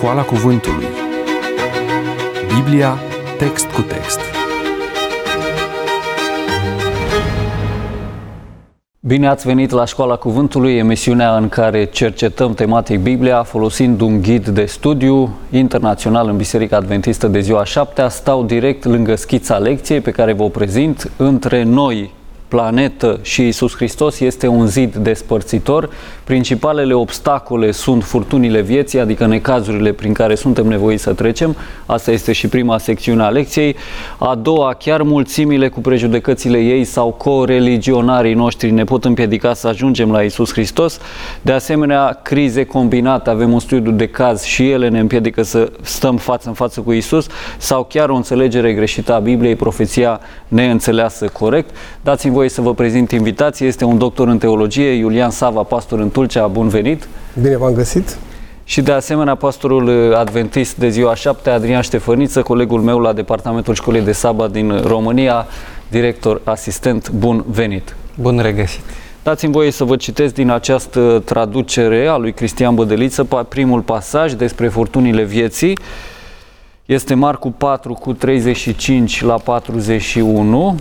Școala Cuvântului. Biblia, text cu text. Bine ați venit la Școala Cuvântului, emisiunea în care cercetăm tematic Biblia folosind un ghid de studiu internațional în Biserica Adventistă de ziua 7-a. Stau direct lângă schița lecției pe care vă prezint. Între noi, planetă și Iisus Hristos este un zid despărțitor. Principalele obstacole sunt furtunile vieții, adică necazurile prin care suntem nevoiți să trecem. Asta este și prima secțiune a lecției. A doua, chiar mulțimile cu prejudecățile ei sau coreligionarii noștri ne pot împiedica să ajungem la Iisus Hristos. De asemenea, crize combinate, avem un studiu de caz și ele ne împiedică să stăm față în față cu Iisus, sau chiar o înțelegere greșită a Bibliei, profeția neînțeleasă corect. Dați-mi voie să vă prezint invitații. Este un doctor în teologie, Iulian Sava, pastor în Tulcea. Bun venit! Bine v-am găsit! Și de asemenea pastorul adventist de ziua 7-a, Adrian Ștefăniță, colegul meu la Departamentul Școlii de Sabat din România, director asistent. Bun venit! Bun regăsit! Dați-mi voie să vă citesc din această traducere a lui Cristian Bădăliță primul pasaj despre furtunile vieții. Este Marcu 4 cu 35 la 41.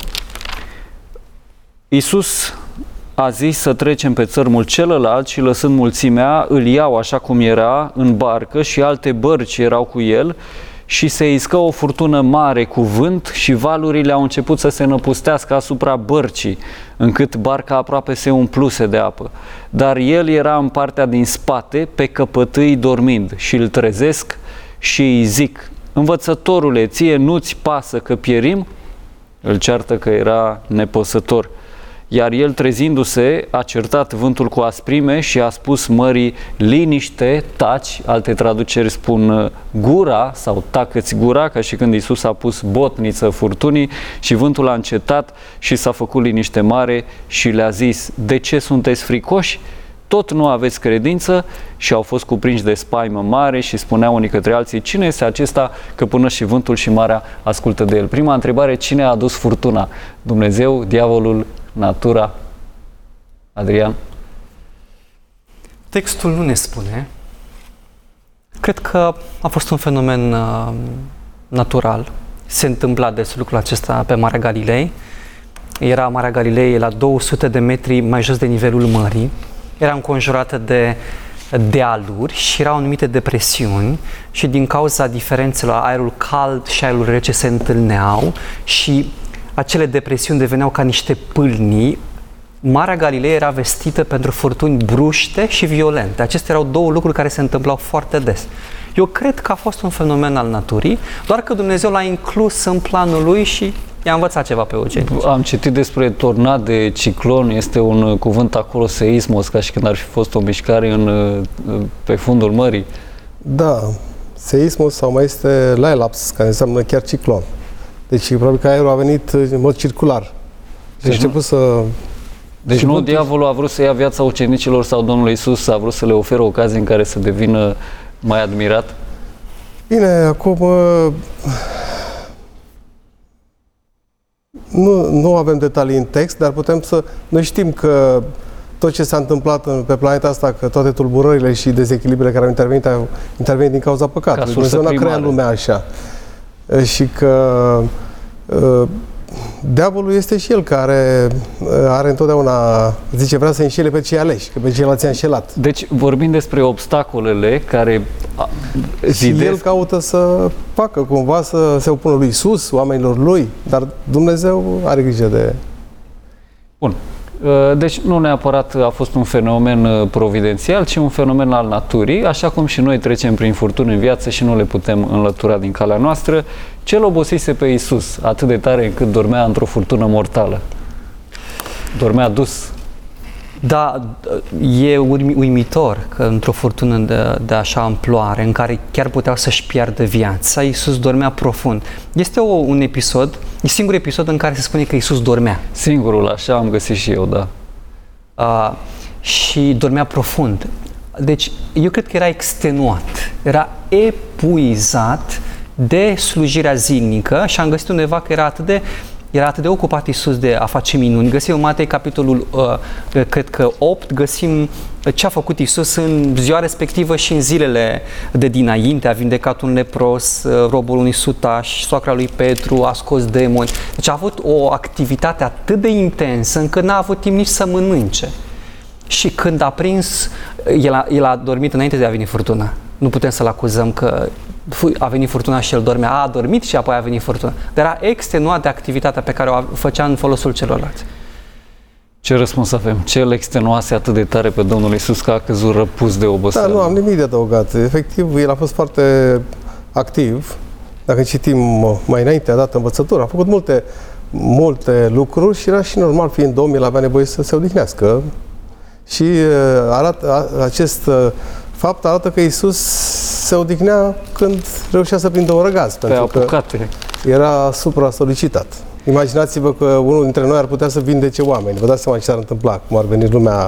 Iisus a zis să trecem pe țărmul celălalt și lăsând mulțimea, îl iau așa cum era în barcă și alte bărci erau cu el și se iscă o furtună mare cu vânt și valurile au început să se năpustească asupra bărcii, încât barca aproape se umpluse de apă. Dar el era în partea din spate, pe căpătâi dormind, și îl trezesc și îi zic: Învățătorule, ție nu-ți pasă că pierim? Îl ceartă că era nepăsător. Iar el, trezindu-se, a certat vântul cu asprime și a spus mării: liniște, taci. Alte traduceri spun gura sau tacă-ți gura, ca și când Iisus a pus botniță furtunii, și vântul a încetat și s-a făcut liniște mare și le-a zis: de ce sunteți fricoși? Tot nu aveți credință? Și au fost cuprinși de spaimă mare și spuneau unii către alții: cine este acesta că până și vântul și marea ascultă de el? Prima întrebare: cine a adus furtuna? Dumnezeu, diavolul, natura? Adrian? Textul nu ne spune. Cred că a fost un fenomen natural. Se întâmpla des lucrul acesta pe Marea Galilei. Era Marea Galilei la 200 de metri mai jos de nivelul mării. Era înconjurată de dealuri și erau anumite depresiuni și din cauza diferențelor, aerul cald și aerul rece se întâlneau și acele depresiuni deveneau ca niște pâlnii. Marea Galilei era vestită pentru furtuni bruște și violente. Acestea erau două lucruri care se întâmplau foarte des. Eu cred că a fost un fenomen al naturii, doar că Dumnezeu l-a inclus în planul lui și i-a învățat ceva pe ucenici. Am citit despre tornade, ciclon, este un cuvânt acolo, seismos, ca și când ar fi fost o mișcare pe fundul mării. Da, seismos sau mai este Lailaps, care înseamnă chiar ciclon. Deci probabil că aerul a venit în mod circular. Deci a început să... Deci nu diavolul a vrut să ia viața ucenicilor sau Domnul Iisus a vrut să le ofere o ocazie în care să devină mai admirat? Bine, acum nu avem detalii în text, dar noi știm că tot ce s-a întâmplat pe planeta asta, că toate tulburările și dezechilibrele care au intervenit din cauza păcatului. Dumnezeu n-a creat lumea așa. Și că diavolul este și el care are întotdeauna, zice, vrea să înșele pe cei aleși, că pe ceilalți i-a înșelat. Deci vorbim despre obstacolele care și el caută să facă cumva să se opună lui Iisus, oamenilor lui, dar Dumnezeu are grijă de... Bun. Deci nu neapărat a fost un fenomen providențial, ci un fenomen al naturii, așa cum și noi trecem prin furtuni în viață și nu le putem înlătura din calea noastră. Ce-l obosise pe Iisus atât de tare încât dormea într-o furtună mortală? Dormea dus. Da, e uimitor că într-o furtună de așa amploare, în care chiar puteau să-și piardă viața, Iisus dormea profund. Este un episod, e singurul episod în care se spune că Iisus dormea. Singurul, așa am găsit și eu, da. Și dormea profund. Deci, eu cred că era extenuat, era epuizat de slujirea zilnică și am găsit undeva că era atât de Era atât de ocupat Iisus de a face minuni. Găsim în Matei capitolul, cred că 8, găsim ce a făcut Iisus în ziua respectivă și în zilele de dinainte. A vindecat un lepros, robul unui sutaș, soacra lui Petru, a scos demoni. Deci a avut o activitate atât de intensă încât n-a avut timp nici să mănânce. Și când a prins, el a dormit înainte de a veni furtuna. Nu putem să-l acuzăm că a venit furtuna și el dormea. A dormit și apoi a venit furtuna. Dar era extenuat de activitatea pe care o făcea în folosul celorlalți. Ce răspuns avem? Ce îl extenuase atât de tare pe Domnul Iisus că a căzut răpus de oboseală? Da, nu am nimic de adăugat. Efectiv, el a fost foarte activ. Dacă citim mai înainte, a dat învățătură, a făcut multe lucruri și era și normal, fiind om, el avea nevoie să se odihnească. Și acest fapt arată că Iisus se odihnea când reușea să prindă un răgaz. Pe apucate. Era supra-solicitat. Imaginați-vă că unul dintre noi ar putea să vindece oameni. Vă dați seama ce s-ar întâmpla, cum ar veni lumea.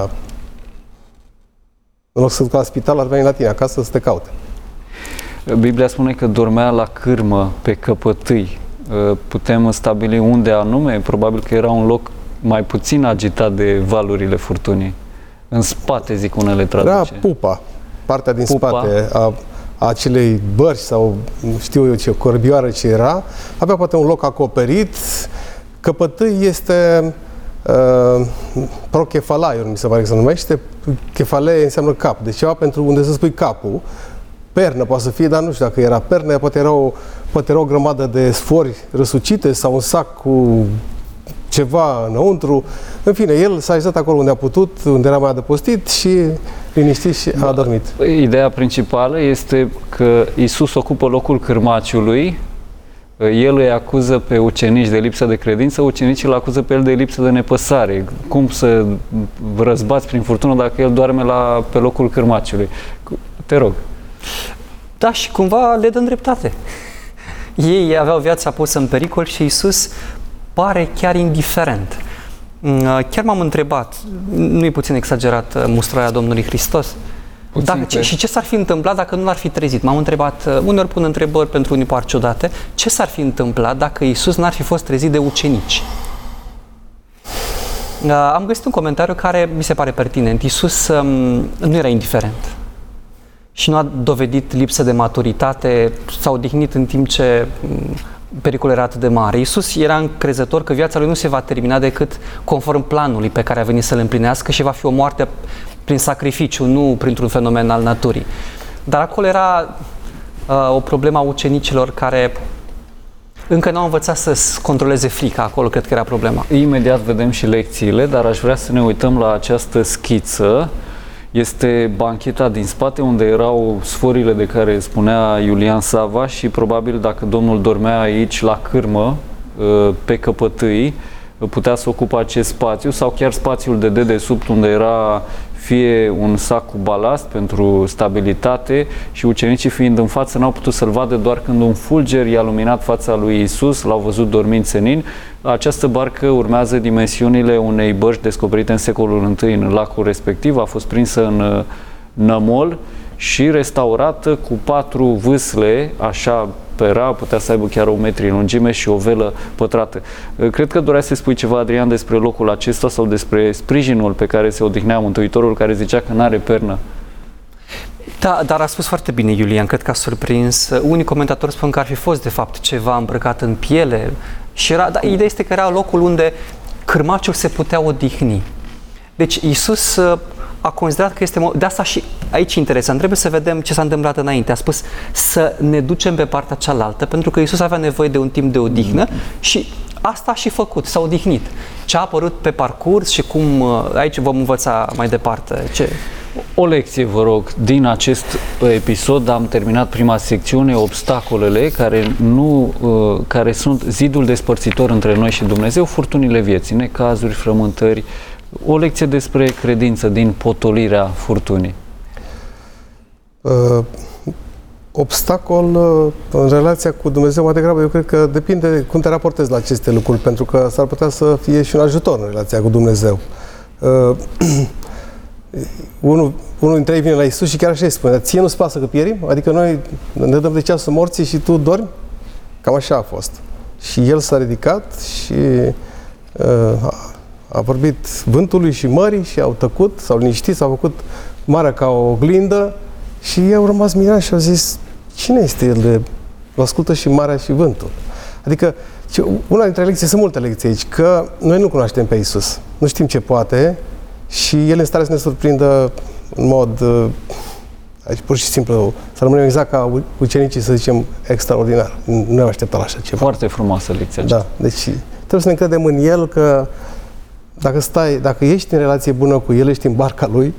În loc să ducă la spital, ar veni la tine acasă să te caute. Biblia spune că dormea la cârmă pe căpătâi. Putem stabili unde anume? Probabil că era un loc mai puțin agitat de valurile furtunii. În spate, zic unele traduceri. Era pupa, partea din spate a acelei bărci sau știu eu ce, corbioară ce era. Avea poate un loc acoperit. Căpătâi este prochefalaiul, mi se pare că se numește. Chefale înseamnă cap, deci ceva pentru unde să spui capul. Pernă poate să fie, dar nu știu dacă era pernă, poate era o grămadă de sfori răsucite sau un sac cu ceva înăuntru. În fine, el s-a așezat acolo unde a putut, unde era mai adăpostit și liniștit și a dormit. Ideea principală este că Iisus ocupă locul cârmaciului, el îi acuză pe ucenici de lipsă de credință, ucenicii îl acuză pe el de lipsă de nepăsare. Cum să răzbați prin furtună dacă el doarme pe locul cârmaciului? Te rog. Da, și cumva le dă dreptate. Ei aveau viața pusă în pericol și Iisus pare chiar indiferent. Chiar m-am întrebat, nu e puțin exagerat mustrarea Domnului Hristos? Și ce s-ar fi întâmplat dacă nu l-ar fi trezit? M-am întrebat, uneori pun întrebări pentru unii par ciudate, ce s-ar fi întâmplat dacă Iisus n-ar fi fost trezit de ucenici? Am găsit un comentariu care mi se pare pertinent. Iisus nu era indiferent și nu a dovedit lipsă de maturitate, s-a odihnit în timp ce pericolul era atât de mare. Iisus era încrezător că viața lui nu se va termina decât conform planului pe care a venit să-l împlinească și va fi o moarte prin sacrificiu, nu printr-un fenomen al naturii. Dar acolo era o problemă a ucenicilor care încă nu au învățat să controleze frica. Acolo cred că era problema. Imediat vedem și lecțiile, dar aș vrea să ne uităm la această schiță. Este bancheta din spate unde erau sforile de care spunea Iulian Sava și probabil dacă Domnul dormea aici la cârmă, pe căpătâi, putea să ocupe acest spațiu sau chiar spațiul de dedesubt unde era fie un sac cu balast pentru stabilitate și ucenicii fiind în față n-au putut să-l vadă doar când un fulger i-a luminat fața lui Iisus, l-au văzut dormind senin. Această barcă urmează dimensiunile unei bărci descoperite în secolul I în lacul respectiv, a fost prinsă în nămol și restaurată cu 4 vâsle, așa părea, putea să aibă chiar 1 metri în lungime și o velă pătrată. Cred că doreai să spui ceva, Adrian, despre locul acesta sau despre sprijinul pe care se odihnea Mântuitorul, care zicea că n-are pernă. Da, dar a spus foarte bine Iulian, cred că a surprins. Unii comentatori spun că ar fi fost de fapt ceva îmbrăcat în piele și dar ideea este că era locul unde cârmaciul se putea odihni. Deci Iisus a considerat că este... De asta și aici interesant, trebuie să vedem ce s-a întâmplat înainte. A spus să ne ducem pe partea cealaltă, pentru că Iisus avea nevoie de un timp de odihnă și asta a și făcut, s-a odihnit. Ce a apărut pe parcurs și cum... Aici vom învăța mai departe. O lecție, vă rog, din acest episod. Am terminat prima secțiune, obstacolele care sunt zidul despărțitor între noi și Dumnezeu, furtunile vieții, necazuri, frământări. O lecție despre credință din potolirea furtunii. Obstacol în relația cu Dumnezeu, mai degrabă, eu cred că depinde cum te raportezi la aceste lucruri, pentru că s-ar putea să fie și un ajutor în relația cu Dumnezeu. Unul dintre ei vine la Iisus și chiar așa îi spune, ție nu-ți pasă că pierim? Adică noi ne dăm de ceasul morții și tu dormi? Cam așa a fost. Și el s-a ridicat și a vorbit vântului și mării și au tăcut, s-au liniștit, s-au făcut marea ca o oglindă și ei au rămas mirați și au zis, cine este el? Îl ascultă și marea și vântul. Adică, una dintre lecții, sunt multe lecții aici, că noi nu cunoaștem pe Iisus, nu știm ce poate și El în stare să ne surprindă în mod, aici pur și simplu, să rămânem exact ca ucenicii, să zicem, extraordinar. Nu ne-am așteptat la așa ceva. Foarte frumoasă lecția aceasta. Da, deci trebuie să ne încredem în El, că dacă ești în relație bună cu El, ești în barca Lui,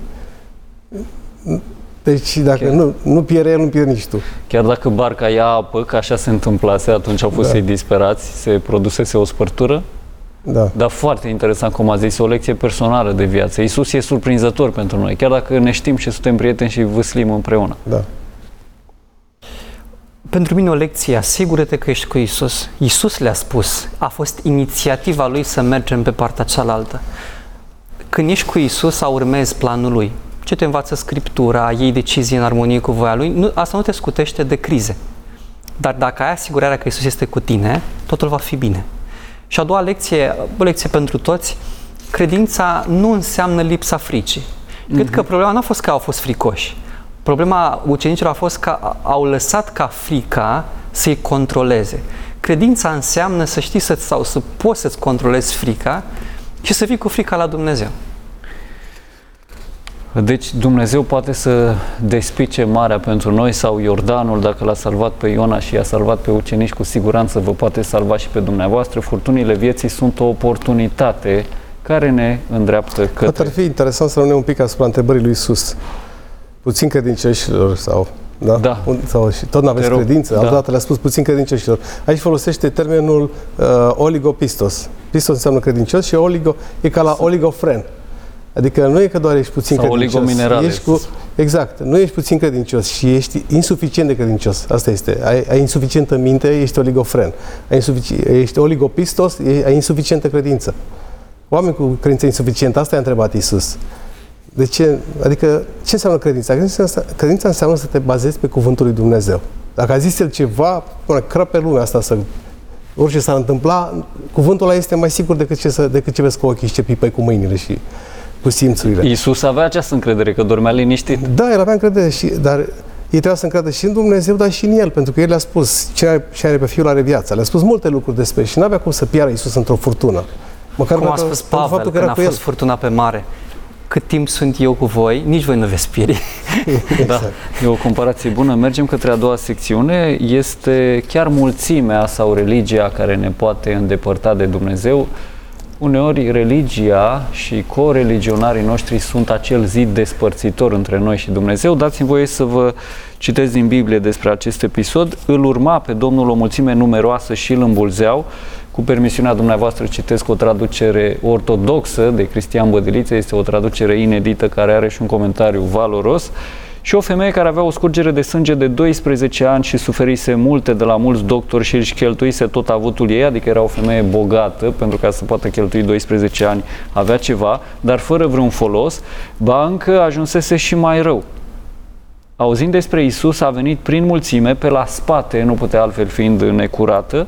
deci dacă nu pierde El, nu pierde nici tu. Chiar dacă barca ia apă, că așa se întâmplase, atunci au fost ei disperați, se produsese o spărtură. Da. Dar foarte interesant, cum a zis, o lecție personală de viață. Iisus e surprinzător pentru noi, chiar dacă ne știm și suntem prieteni și vâslim împreună. Da. Pentru mine o lecție, asigură-te că ești cu Iisus. Iisus le-a spus, a fost inițiativa Lui să mergem pe partea cealaltă. Când ești cu Iisus, urmezi planul Lui. Ce te învață Scriptura, iei decizii în armonie cu voia Lui, asta nu te scutește de crize. Dar dacă ai asigurarea că Iisus este cu tine, totul va fi bine. Și a doua lecție, o lecție pentru toți, credința nu înseamnă lipsa fricii. Cred că problema nu a fost că au fost fricoși. Problema ucenicilor a fost că au lăsat ca frica să-i controleze. Credința înseamnă să știi sau să poți să-ți controlezi frica și să fii cu frica la Dumnezeu. Deci Dumnezeu poate să despice marea pentru noi sau Iordanul, dacă l-a salvat pe Iona și i-a salvat pe ucenici, cu siguranță vă poate salva și pe dumneavoastră. Furtunile vieții sunt o oportunitate care ne îndreaptă către... Poate ar fi interesant să rămânem un pic asupra întrebării lui Iisus. Puțin credincioșilor sau... Da? Da. Sau, și tot n-aveți credință. Da. Altădată le-a spus puțin credincioșilor. Aici folosește termenul oligopistos. Pistos înseamnă credincios și oligo e ca la oligofren. Adică nu e că doar ești puțin sau credincios. oligominerale. Exact. Nu ești puțin credincios și ești insuficient de credincios. Asta este. Ai insuficientă minte, ești oligofren. Ești oligopistos, ai insuficientă credință. Oameni cu credință insuficientă, asta i-a întrebat Iisus. De ce? Adică, ce înseamnă credința? Credința înseamnă să te bazezi pe cuvântul lui Dumnezeu. Dacă a zis El ceva, crăpe lumea asta, orice s-ar întâmpla, cuvântul ăla este mai sigur decât ce vezi cu ochii și ce pipăi cu mâinile și cu simțurile. Iisus avea această încredere, că dormea liniștit. Da, El avea încredere, dar ei trebuia să încredă și în Dumnezeu, dar și în El, pentru că El le-a spus, ce are pe Fiul are viața. Le-a spus multe lucruri despre și n-avea cum să piară Iisus într-o furtună. Măcar cum a spus Pavel când a fost furtuna pe mare. Cât timp sunt eu cu voi, nici voi nu veți pieri. Exact. Da, e o comparație bună. Mergem către a doua secțiune. Este chiar mulțimea sau religia care ne poate îndepărta de Dumnezeu. Uneori religia și coreligionarii noștri sunt acel zid despărțitor între noi și Dumnezeu. Dați-mi voie să vă citesc din Biblie despre acest episod. Îl urma pe Domnul o mulțime numeroasă și îl îmbulzeau. Cu permisiunea dumneavoastră citesc o traducere ortodoxă de Cristian Bădiliță, este o traducere inedită care are și un comentariu valoros. Și o femeie care avea o scurgere de sânge de 12 ani și suferise multe de la mulți doctori și își cheltuise tot avutul ei, adică era o femeie bogată, pentru ca să poată cheltui 12 ani avea ceva, dar fără vreun folos, ba încă ajunsese și mai rău. Auzind despre Iisus, a venit prin mulțime, pe la spate, nu putea altfel fiind necurată,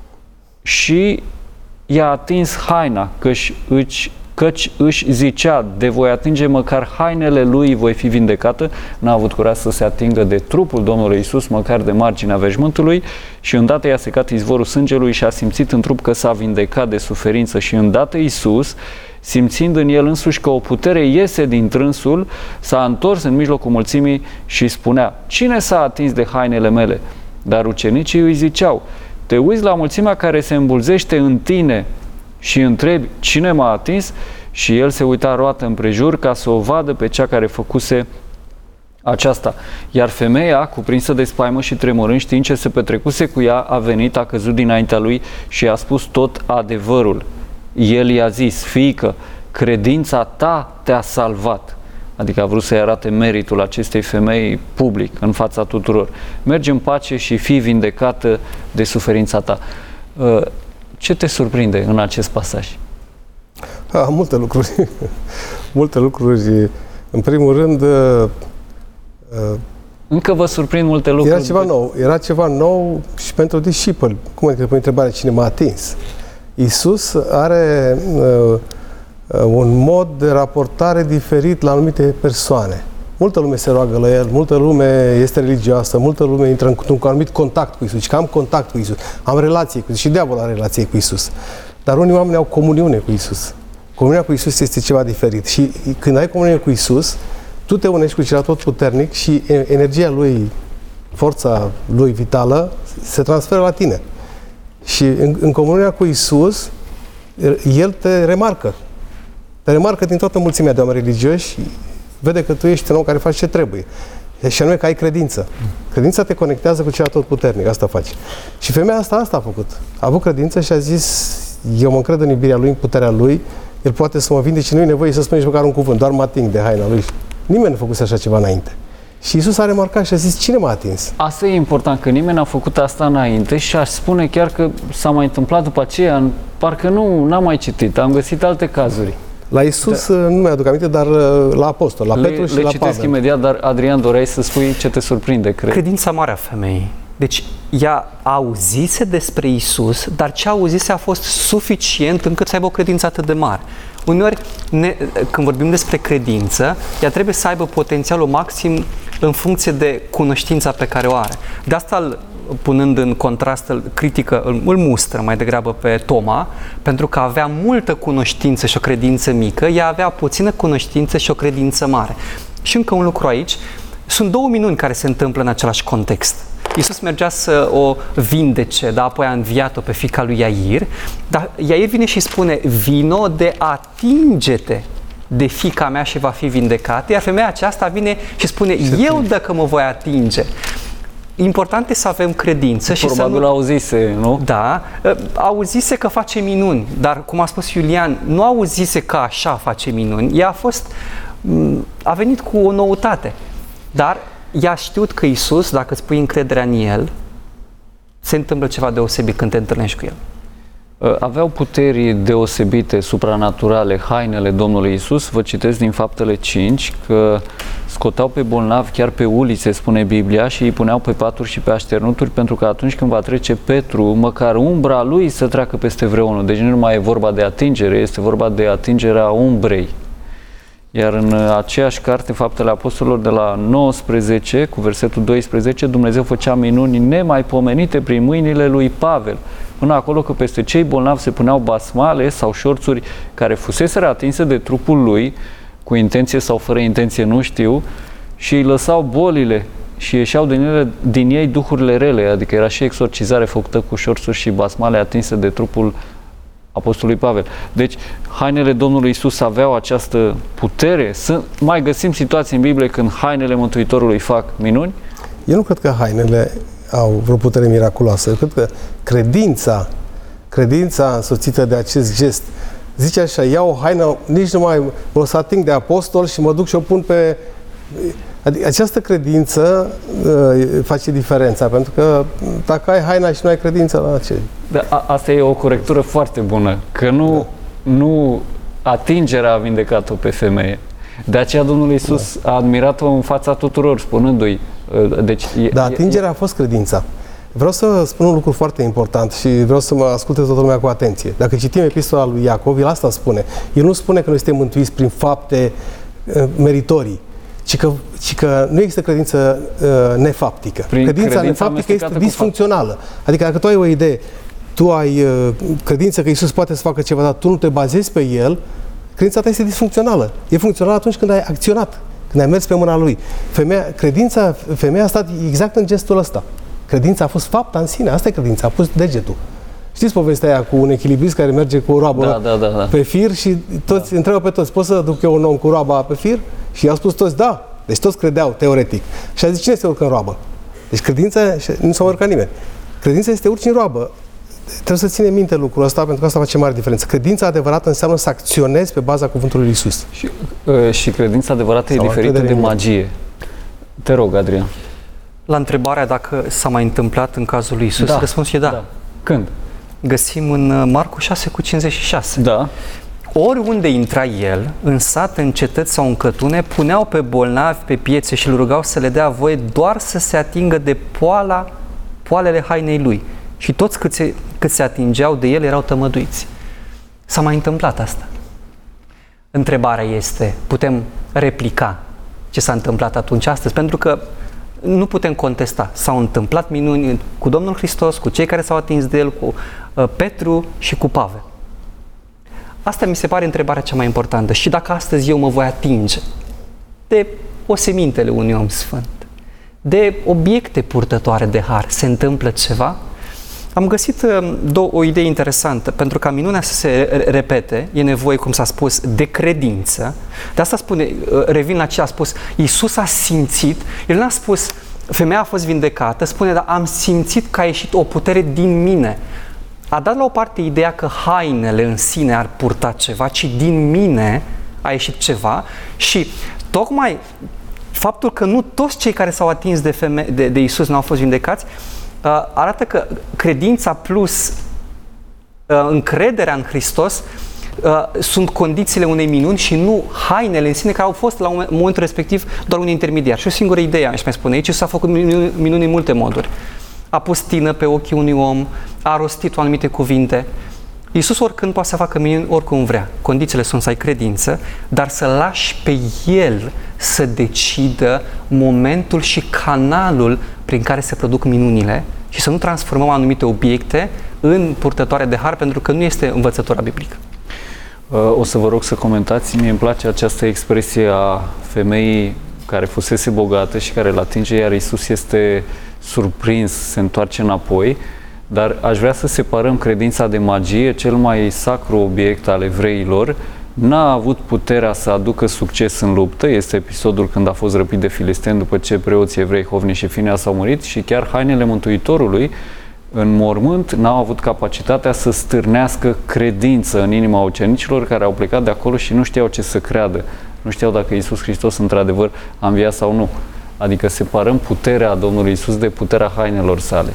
și i-a atins haina, căci își zicea, de voi atinge măcar hainele lui, voi fi vindecată. N-a avut curaj să se atingă de trupul Domnului Iisus, măcar de marginea veșmântului, și îndată i-a secat izvorul sângelui și a simțit în trup că s-a vindecat de suferință. Și îndată Iisus, simțind în el însuși că o putere iese din trânsul, s-a întors în mijlocul mulțimii și spunea, cine s-a atins de hainele mele? Dar ucenicii îi ziceau, te uiți la mulțimea care se îmbulzește în tine și întrebi, cine m-a atins? Și el se uita roată împrejur ca să o vadă pe cea care făcuse aceasta. Iar femeia, cuprinsă de spaimă și tremurând, știind ce se petrecuse cu ea, a venit, a căzut dinaintea lui și a spus tot adevărul. El i-a zis, fiică, credința ta te-a salvat. Adică a vrut să-i arate meritul acestei femei public, în fața tuturor. Mergi în pace și fii vindecată de suferința ta. Ce te surprinde în acest pasaj? Multe lucruri. Multe lucruri. În primul rând, Încă vă surprind multe lucruri. Era ceva nou și pentru discipoli. Cum adică pune întrebarea cine m-a atins? Iisus are un mod de raportare diferit la anumite persoane. Multă lume se roagă la El, multă lume este religioasă, multă lume intră într-un anumit contact cu Iisus. Și că am contact cu Iisus, am relație cu Iisus și diavolul are relație cu Iisus. Dar unii oameni au comuniune cu Iisus. Comuniunea cu Iisus este ceva diferit. Și când ai comuniune cu Iisus, tu te unești cu cel atotputernic și energia Lui, forța Lui vitală, se transferă la tine. Și în comuniunea cu Iisus, El te remarcă. Te remarcă din toată mulțimea de oameni religioși, vede că tu ești un om care faci ce trebuie. Și anume că ai credință. Credința te conectează cu cel atotputernic, asta faci. Și femeia asta a făcut. A avut credință și a zis, eu mă încred în iubirea Lui, în puterea Lui, El poate să mă vindece, nu e nevoie să spun nici măcar un cuvânt, doar mă ating de haina Lui. Nimeni nu a făcut așa ceva înainte. Și Iisus a remarcat și a zis, cine m-a atins? Asta e important, că nimeni n-a făcut asta înainte și aș spune chiar că s-a mai întâmplat după aceea, parcă n-am mai citit, am găsit alte cazuri. La Iisus nu mi-aduc aminte, dar la apostol, la Petru și la Pavel. Le citesc imediat, dar Adrian, doreai să spui ce te surprinde, cred. Credința mare a femeii. Deci ea auzise despre Iisus, dar ce auzise a fost suficient încât să aibă o credință atât de mare. Uneori, când vorbim despre credință, ea trebuie să aibă potențialul maxim în funcție de cunoștința pe care o are. De asta, punând în contrast, îl mustră mai degrabă pe Toma, pentru că avea multă cunoștință și o credință mică, ea avea puțină cunoștință și o credință mare. Și încă un lucru aici, sunt două minuni care se întâmplă în același context. Iisus mergea să o vindece, dar apoi a înviat-o pe fiica lui Iair, dar Iair vine și spune, vino de atinge-te de fiica mea și va fi vindecată, iar femeia aceasta vine și spune, eu dacă mă voi atinge. Important e să avem credință. Probabil și să auzise, nu? Da, auzise că face minuni, dar cum a spus Iulian, nu auzise că așa face minuni, ea a venit cu o noutate, dar ea a știut că Iisus, dacă îți pui încrederea în El, se întâmplă ceva deosebit când te întâlnești cu El. Aveau puteri deosebite, supranaturale, hainele Domnului Iisus. Vă citesc din Faptele 5 că scoteau pe bolnavi chiar pe ulițe, spune Biblia, și îi puneau pe paturi și pe așternuturi, pentru că atunci când va trece Petru, măcar umbra lui să treacă peste vreunul. Deci nu mai e vorba de atingere, este vorba de atingerea umbrei. Iar în aceeași carte, Faptele Apostolilor, de la 19, cu versetul 12, Dumnezeu făcea minuni nemaipomenite prin mâinile lui Pavel, până acolo că peste cei bolnavi se puneau basmale sau șorțuri care fuseseră atinse de trupul lui, cu intenție sau fără intenție, nu știu, și îi lăsau bolile și ieșeau din ei duhurile rele, adică era și exorcizare făcută cu șorțuri și basmale atinse de trupul Apostolului Pavel. Deci, hainele Domnului Iisus aveau această putere. Mai găsim situații în Biblie când hainele Mântuitorului fac minuni? Eu nu cred că hainele au vreo putere miraculoasă. Eu cred că credința însoțită de acest gest, zice așa, iau o haină, nici nu mai o să ating de apostol și mă duc și o pun pe... Adică această credință face diferența, pentru că dacă ai haina și nu ai credință, la ce? Asta e o corectură foarte bună, că nu atingerea a vindecat-o pe femeie. De aceea Domnul Iisus a admirat-o în fața tuturor, spunându-i. Atingerea a fost credința. Vreau să spun un lucru foarte important și vreau să mă asculte toată lumea cu atenție. Dacă citim epistola lui Iacov, el asta spune. El nu spune că noi suntem mântuiți prin fapte meritorii, ci că nu există credință nefaptică. Credința nefaptică este disfuncțională. Adică dacă tu ai o idee, tu ai credință că Iisus poate să facă ceva, dar tu nu te bazezi pe El, credința ta este disfuncțională. E funcțională atunci când ai acționat, când ai mers pe mâna Lui. Femeia a stat exact în gestul ăsta. Credința a fost fapta în sine, asta e credința, a pus degetul. Știți povestea aia cu un echilibrist care merge cu o roabă pe fir și toți întreabă pe toți, pot să duc eu un om cu roaba pe fir? Și i-au spus toți, da. Deci toți credeau, teoretic. Și a zis, cine se urcă în roabă? Deci credința, nu s-a urcat nimeni. Credința este urci în roabă. Trebuie să ținem minte lucrul ăsta, pentru că asta face mare diferență. Credința adevărată înseamnă să acționezi pe baza cuvântului lui Iisus. Și credința adevărată e diferită de magie. Te rog, Adrian. La întrebarea dacă s-a mai întâmplat în cazul lui Iisus, răspunsul e da. Când? Găsim în Marcu 6:56. Da. oriunde intra el, în sat, în cetăți sau în cătune, puneau pe bolnavi pe piețe și îl rugau să le dea voie doar să se atingă de poalele hainei lui. Și toți cât se atingeau de el erau tămăduiți. S-a mai întâmplat asta. Întrebarea este, putem replica ce s-a întâmplat atunci astăzi? Pentru că nu putem contesta. S-au întâmplat minuni cu Domnul Hristos, cu cei care s-au atins de el, cu Petru și cu Pavel. Asta mi se pare întrebarea cea mai importantă. Și dacă astăzi eu mă voi atinge de osemintele unui om sfânt, de obiecte purtătoare de har, se întâmplă ceva? Am găsit o idee interesantă. Pentru ca minunea să se repete, e nevoie, cum s-a spus, de credință. De asta spune, revin la ce a spus, Iisus a simțit, el n-a spus, femeia a fost vindecată, spune, dar am simțit că a ieșit o putere din mine. A dat la o parte ideea că hainele în sine ar purta ceva, ci din mine a ieșit ceva și tocmai faptul că nu toți cei care s-au atins de Iisus n-au fost vindecați, arată că credința plus încrederea în Hristos sunt condițiile unei minuni și nu hainele în sine, care au fost la momentul respectiv doar un intermediar. Și o singură idee aș mai spune aici, Iisus a făcut minuni în multe moduri. A pus tină pe ochii unui om, a rostit anumite cuvinte. Iisus oricând poate să facă minuni oricum vrea. Condițiile sunt să ai credință, dar să lași pe El să decidă momentul și canalul prin care se produc minunile și să nu transformăm anumite obiecte în purtătoare de har, pentru că nu este învățătura biblică. O să vă rog să comentați. Mie îmi place această expresie a femeii care fusese bogată și care îl atinge, iar Iisus este surprins, se întoarce înapoi. Dar aș vrea să separăm credința de magie. Cel mai sacru obiect al evreilor n-a avut puterea să aducă succes în luptă. Este episodul când a fost răpit de filisteni după ce preoții evrei Hofni și Fineas s-au murit și chiar hainele Mântuitorului în mormânt n-au avut capacitatea să stârnească credință în inima ucenicilor care au plecat de acolo și nu știau ce să creadă. Nu știau dacă Iisus Hristos într-adevăr a înviat sau nu. Adică separăm puterea Domnului Iisus de puterea hainelor sale.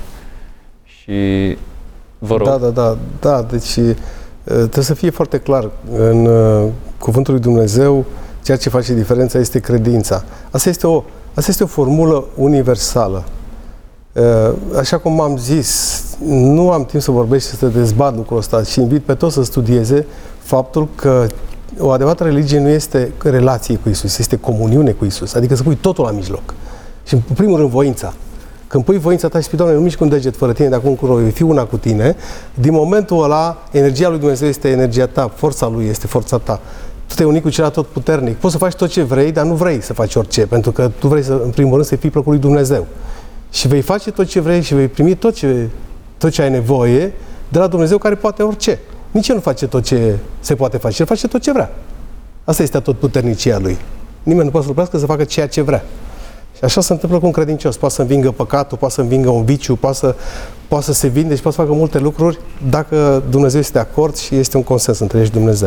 Și vă rog. Da, deci trebuie să fie foarte clar în cuvântul lui Dumnezeu, ceea ce face diferența este credința. Asta este o formulă universală. Așa cum am zis, nu am timp să vorbesc și să dezbat lucrul ăsta și invit pe toți să studieze faptul că o adevărată religie nu este relație cu Iisus, este comuniune cu Iisus, adică să pui totul la mijloc. Și în primul rând voința. Când pui voința ta și spui, Doamne, nu mișc un deget fără tine, de acum încolo voi fi una cu tine, din momentul ăla, energia lui Dumnezeu este energia ta, forța lui este forța ta. Tu te-ai unit cu cel atotputernic. Poți să faci tot ce vrei, dar nu vrei să faci orice, pentru că tu vrei, în primul rând, să fii plăcut lui Dumnezeu. Și vei face tot ce vrei și vei primi tot ce ai nevoie de la Dumnezeu, care poate orice. Nici El nu face tot ce se poate face, El face tot ce vrea. Asta este atotputernicia Lui. Nimeni nu poate să lupească să facă ceea ce vrea. Și așa se întâmplă cu un credincios. Poate să învingă păcatul, poate să învingă un viciu, poate să se vinde și poate să facă multe lucruri dacă Dumnezeu este de acord și este un consens între el și Dumnezeu.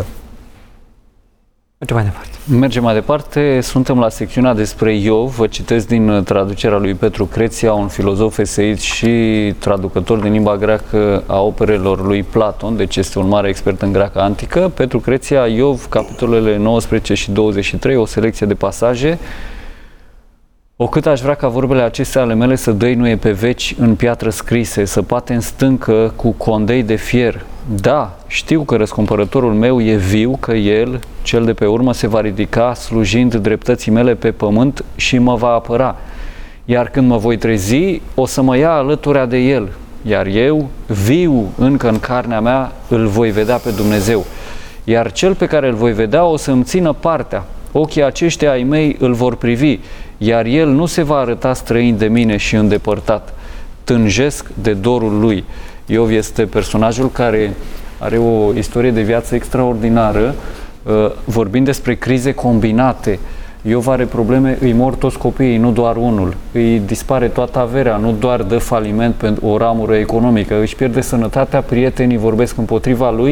Mergem mai departe. Suntem la secțiunea despre Iov. Vă citesc din traducerea lui Petru Creția, un filozof eseist și traducător din limba greacă a operelor lui Platon, deci este un mare expert în greacă antică. Petru Creția, Iov, capitolele 19 și 23, o selecție de pasaje. O cât aș vrea ca vorbele acestea ale mele să dăinuie pe veci în piatră scrise, să pate în stâncă cu condei de fier. Da, știu că răscumpărătorul meu e viu, că El, cel de pe urmă, se va ridica slujind dreptății mele pe pământ și mă va apăra. Iar când mă voi trezi, o să mă ia alăturea de El, iar eu, viu încă în carnea mea, îl voi vedea pe Dumnezeu. Iar cel pe care îl voi vedea o să îmi țină partea. Ochii aceștia ai mei îl vor privi, iar el nu se va arăta străin de mine și îndepărtat. Tânjesc de dorul lui. Iov este personajul care are o istorie de viață extraordinară, vorbind despre crize combinate. Iov are probleme, îi mor toți copiii, nu doar unul. Îi dispare toată averea, nu doar dă faliment pentru o ramură economică. Își pierde sănătatea, prietenii vorbesc împotriva lui,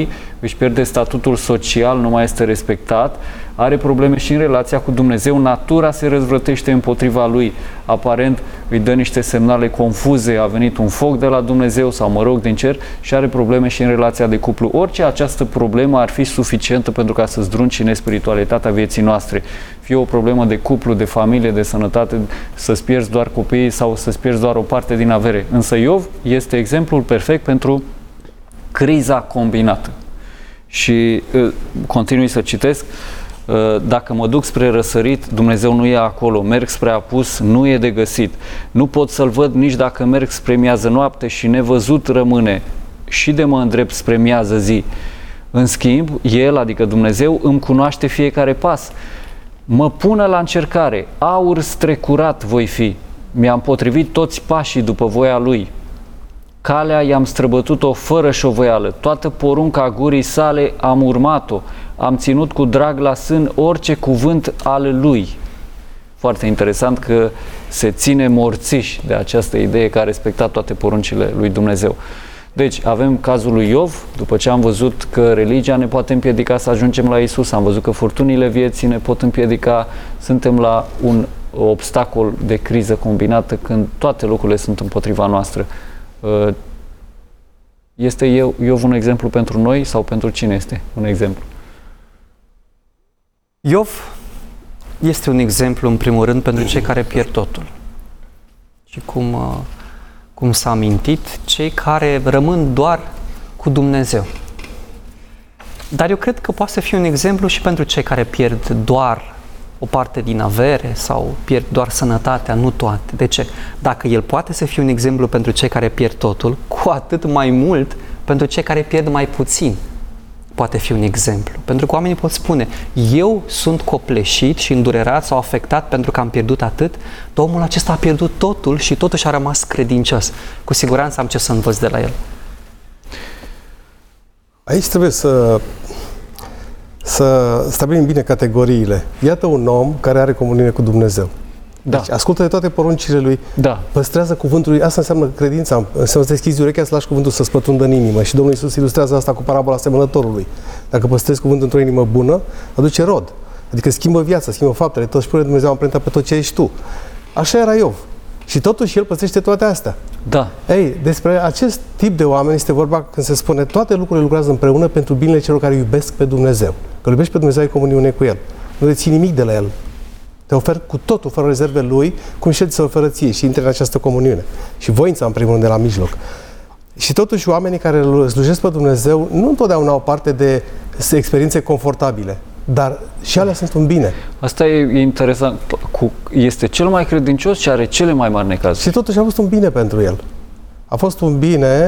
își pierde statutul social, nu mai este respectat, are probleme și în relația cu Dumnezeu, natura se răzvrătește împotriva lui, aparent îi dă niște semnale confuze, a venit un foc de la Dumnezeu sau mă rog din cer și are probleme și în relația de cuplu. Orice această problemă ar fi suficientă pentru ca să zdruncine spiritualitatea vieții noastre. Fie o problemă de cuplu, de familie, de sănătate, să-ți pierzi doar copiii sau să-ți pierzi doar o parte din avere. Însă Iov este exemplul perfect pentru criza combinată. Și continui să citesc. Dacă mă duc spre răsărit, Dumnezeu nu e acolo, merg spre apus, nu e de găsit. Nu pot să-L văd nici dacă merg spre miază noapte și nevăzut rămâne și de mă îndrept spre miază zi. În schimb, El, adică Dumnezeu, îmi cunoaște fiecare pas. Mă pună la încercare, aur strecurat voi fi. Mi-am potrivit toți pașii după voia Lui. Calea i-am străbătut-o fără șovoială, toată porunca gurii sale am urmat-o, am ținut cu drag la sân orice cuvânt al lui. Foarte interesant că se ține morțiș de această idee că a respectat toate poruncile lui Dumnezeu. Deci avem cazul lui Iov, după ce am văzut că religia ne poate împiedica să ajungem la Isus, am văzut că furtunile vieții ne pot împiedica, suntem la un obstacol de criză combinată când toate lucrurile sunt împotriva noastră. Este Iov un exemplu pentru noi sau pentru cine este un exemplu? Iov este un exemplu, în primul rând, pentru cei care pierd totul. Și cum s-a amintit, cei care rămân doar cu Dumnezeu. Dar eu cred că poate să fie un exemplu și pentru cei care pierd doar o parte din avere sau pierd doar sănătatea, nu toate. De ce? Dacă el poate să fie un exemplu pentru cei care pierd totul, cu atât mai mult pentru cei care pierd mai puțin poate fi un exemplu. Pentru că oamenii pot spune, eu sunt copleșit și îndurerat sau afectat pentru că am pierdut atât, dar omul acesta a pierdut totul și totuși a rămas credincios. Cu siguranță am ce să învăț de la el. Aici trebuie să stabilim bine categoriile. Iată un om care are comuniune cu Dumnezeu. Da. Deci ascultă de toate poruncile lui, da. Păstrează cuvântul lui. Asta înseamnă credința, înseamnă să deschizi urechea, să lași cuvântul să-ți pătrundă în inimă. Și Domnul Iisus ilustrează asta cu parabola semănătorului. Dacă păstrezi cuvântul într-o inimă bună, aduce rod. Adică schimbă viața, schimbă faptele. Tot și pune Dumnezeu amprentat pe tot ce ești tu. Așa era Iov. Și totuși el păstrește toate astea. Da. Ei, despre acest tip de oameni este vorba când se spune toate lucrurile lucrează împreună pentru binele celor care iubesc pe Dumnezeu. Că iubești pe Dumnezeu, ai comuniune cu El. Nu reții nimic de la El. Te ofer cu totul, fără rezerve Lui, cum și El ți se oferă ție și intri în această comuniune. Și voința, în primul rând, de la mijloc. Și totuși oamenii care îl slujesc pe Dumnezeu nu întotdeauna au parte de experiențe confortabile, dar și alea sunt un bine. Asta e interesant. Este cel mai credincios și are cele mai mari necazuri. Și totuși a fost un bine pentru el. A fost un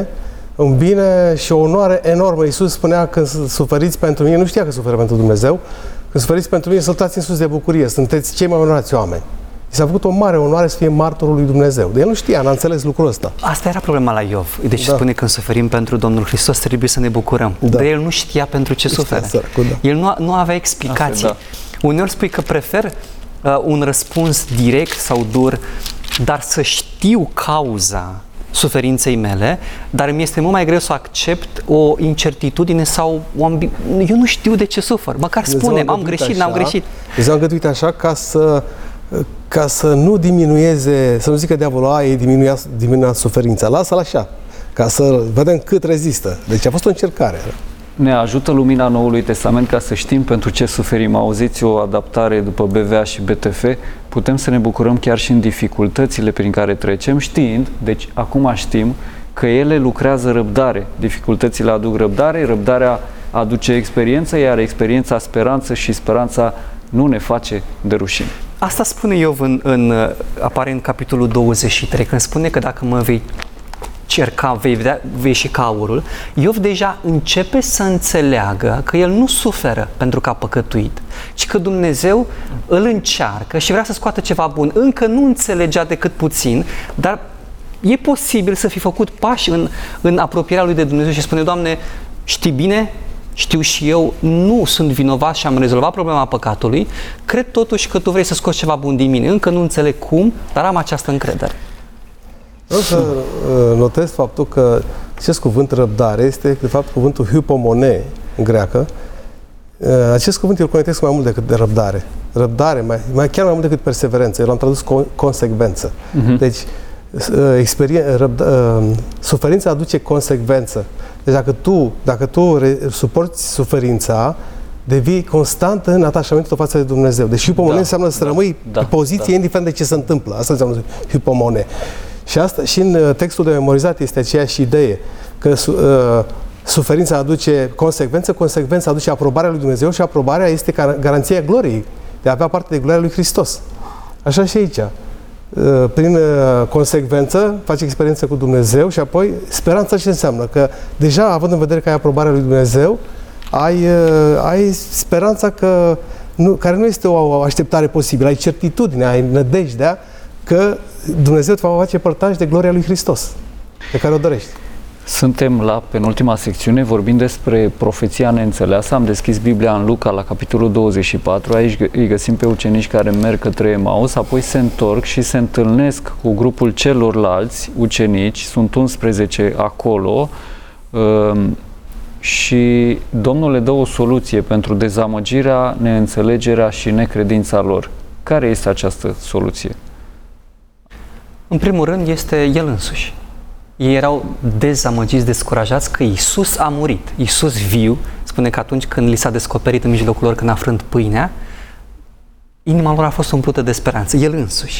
bine și o onoare enormă. Iisus spunea că suferiți pentru mine, nu știa că suferă pentru Dumnezeu, când suferiți pentru mine, săltați în sus de bucurie, sunteți cei mai onorați oameni. I s-a făcut o mare onoare să fie martorul lui Dumnezeu. De el nu știa, n-a înțeles lucrul ăsta. Asta era problema la Iov. Deci spune când suferim pentru Domnul Hristos, trebuie să ne bucurăm. Da. Dar el nu știa pentru ce suferă. El nu avea explicații. Da. Uneori spui că prefer un răspuns direct sau dur, dar să știu cauza suferinței mele, dar mi este mult mai greu să accept o incertitudine sau eu nu știu de ce sufăr. Măcar spune, am greșit, n-am greșit. Dumnezeu a îngăduit așa ca să nu diminueze, să nu zică diavolul, e diminuat suferința. Lasă-l așa, ca să vedem cât rezistă. Deci a fost o încercare. Ne ajută lumina Noului Testament ca să știm pentru ce suferim. Auziți o adaptare după BVA și BTF, putem să ne bucurăm chiar și în dificultățile prin care trecem, știind, deci acum știm, că ele lucrează răbdare. Dificultățile aduc răbdare, răbdarea aduce experiență, iar experiența speranță și speranța nu ne face de rușine. Asta spune Iov apare în capitolul 23, când spune că dacă mă vei cerca, vei ieși ca aurul. Iov deja începe să înțeleagă că el nu suferă pentru că a păcătuit, ci că Dumnezeu îl încearcă și vrea să scoată ceva bun. Încă nu înțelegea decât puțin, dar e posibil să fi făcut pași în apropierea lui de Dumnezeu și spune, Doamne, știi bine, știu și eu, nu sunt vinovat și am rezolvat problema păcatului, cred totuși că Tu vrei să scoți ceva bun din mine. Încă nu înțeleg cum, dar am această încredere. Vreau să notez faptul că acest cuvânt răbdare este, de fapt, cuvântul hypomone, în greacă. Acest cuvânt îl conectez mai mult decât de răbdare. Răbdare, chiar mai mult decât perseverență. Eu l-am tradus consecvență. Deci, suferința aduce consecvență. Deci dacă tu suporți suferința, devii constant în atașamentul față de Dumnezeu. Deci hipomone înseamnă să rămâi pe poziție indiferent de ce se întâmplă. Asta înseamnă hipomone. Și în textul de memorizat este aceeași idee, că suferința aduce consecvență, consecvența aduce aprobarea lui Dumnezeu și aprobarea este garanția gloriei, de a avea parte de gloria lui Hristos. Așa și aici. Prin consecvență faci experiență cu Dumnezeu și apoi speranța ce înseamnă? Că deja, având în vedere că ai aprobarea lui Dumnezeu, ai speranța care nu este o așteptare posibilă, ai certitudinea, ai nădejdea că Dumnezeu te va face părtaș de gloria lui Hristos, pe care o dorești. Suntem la penultima secțiune, vorbind despre profeția neînțeleasă. Am deschis Biblia în Luca la capitolul 24. Aici îi găsim pe ucenici care merg către Emaus, apoi se întorc și se întâlnesc cu grupul celorlalți ucenici. Sunt 11 acolo și Domnul le dă o soluție pentru dezamăgirea, neînțelegerea și necredința lor. Care este această soluție? În primul rând este El însuși. Ei erau dezamăgiți, descurajați că Iisus a murit. Iisus viu, spune că atunci când li s-a descoperit în mijlocul lor, când a frânt pâinea, inima lor a fost umplută de speranță, El însuși.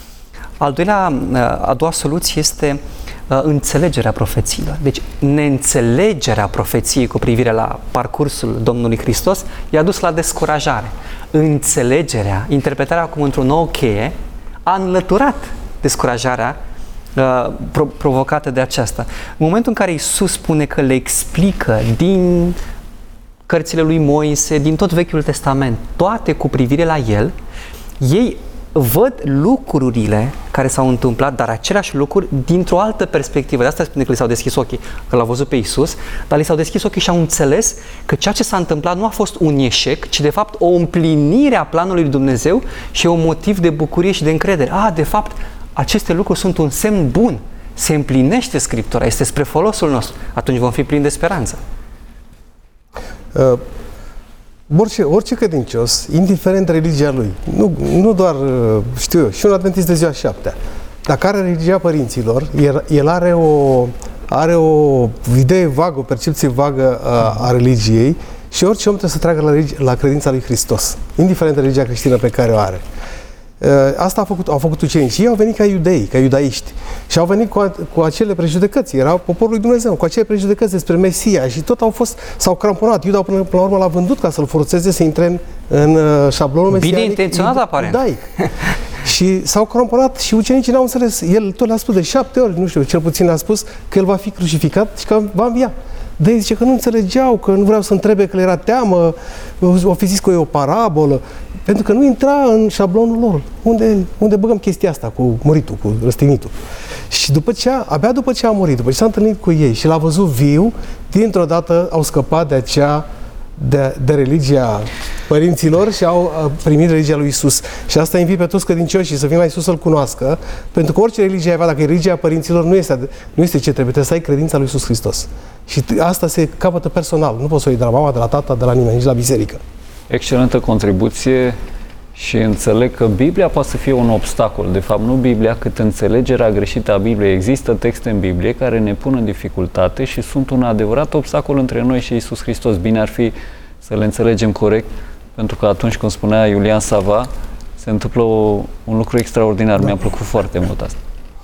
A doua soluție este înțelegerea profețiilor. Deci neînțelegerea profeției cu privire la parcursul Domnului Hristos i-a dus la descurajare. Înțelegerea, interpretarea acum într-o nouă cheie, a înlăturat descurajarea provocată de aceasta. În momentul în care Iisus spune că le explică din cărțile lui Moise, din tot Vechiul Testament, toate cu privire la El, ei văd lucrurile care s-au întâmplat, dar aceleași lucruri dintr-o altă perspectivă. De asta spune că li s-au deschis ochii, că l-au văzut pe Iisus, dar li s-au deschis ochii și au înțeles că ceea ce s-a întâmplat nu a fost un eșec, ci de fapt o împlinire a planului lui Dumnezeu și un motiv de bucurie și de încredere. De fapt, aceste lucruri sunt un semn bun. Se împlinește Scriptura, este spre folosul nostru. Atunci vom fi plini de speranță. Orice credincios, indiferent de religia lui, nu doar, știu eu, și un adventist de ziua 7-a, dacă are religia părinților, el are o idee vagă, o percepție vagă a religiei și orice om trebuie să treacă la credința lui Hristos, indiferent de religia creștină pe care o are. Asta au făcut ucenicii. Ei au venit ca iudei, ca iudaiști și au venit cu acele prejudecăți. Erau poporul lui Dumnezeu, cu acele prejudecăți despre Mesia și tot s-au cramponat. Iuda până la urmă l-a vândut ca să-l forțeze să intre în șablonul mesianic. Bine intenționat, aparent. Și s-au cramponat și ucenicii n-au înțeles. El tot le-a spus de 7 ori, nu știu, cel puțin le-a spus că el va fi crucificat și că va învia. De zice că nu înțelegeau, că nu vreau să întrebe, că le era teamă, o fi zis că e o parabolă, pentru că nu intra în șablonul lor. Unde băgăm chestia asta cu muritul, cu răstignitul. Și abia după ce a murit, după ce s-a întâlnit cu ei și l-a văzut viu, dintr-o dată au scăpat de religia părinților și au primit religia lui Isus. Și asta invit pe toți credincioșii să vină la Isus să-L cunoască, pentru că orice religie ai avea, dacă e religia părinților, nu este ce trebuie să ai credința lui Isus Hristos. Și asta se capătă personal. Nu poți să o iei de la mama, de la tata, de la nimeni, nici la biserică. Excelentă contribuție și înțeleg că Biblia poate să fie un obstacol. De fapt, nu Biblia, cât înțelegerea greșită a Bibliei. Există texte în Biblie care ne pun în dificultate și sunt un adevărat obstacol între noi și Iisus Hristos. Bine ar fi să le înțelegem corect, pentru că atunci, cum spunea Iulian Sava, se întâmplă un lucru extraordinar. Mi-a plăcut foarte mult asta.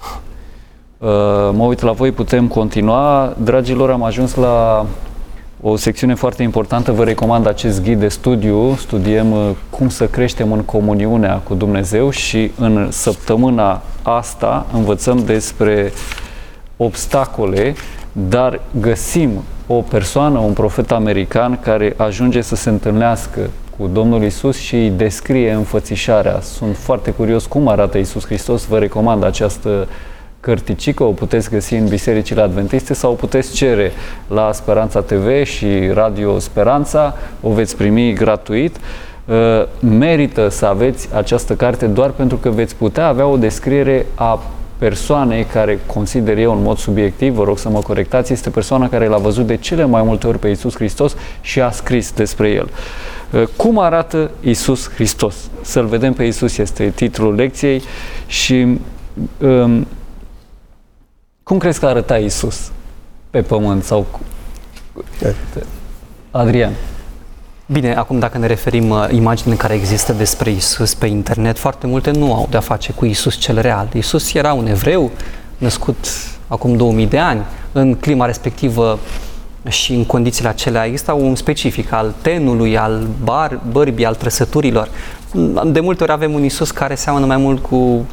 Mă uit la voi, putem continua. Dragilor, am ajuns la o secțiune foarte importantă. Vă recomand acest ghid de studiu. Studiem cum să creștem în comuniunea cu Dumnezeu și în săptămâna asta învățăm despre obstacole, dar găsim o persoană, un profet american care ajunge să se întâlnească cu Domnul Iisus și îi descrie înfățișarea. Sunt foarte curios cum arată Iisus Hristos. Vă recomand această cărticică, o puteți găsi în bisericile adventiste sau o puteți cere la Speranța TV și Radio Speranța, o veți primi gratuit. Merită să aveți această carte doar pentru că veți putea avea o descriere a persoane care consider eu în mod subiectiv, vă rog să mă corectați, este persoana care l-a văzut de cele mai multe ori pe Iisus Hristos și a scris despre El. Cum arată Iisus Hristos? Să-L vedem pe Iisus este titlul lecției și cum crezi că arăta Iisus pe pământ? Sau Adrian? Bine, acum dacă ne referim imaginile care există despre Isus pe internet, foarte multe nu au de-a face cu Isus cel real. Isus era un evreu născut acum 2000 de ani. În clima respectivă și în condițiile acelea exista un specific al tenului, al bărbii, al trăsăturilor. De multe ori avem un Isus care seamănă mai mult cu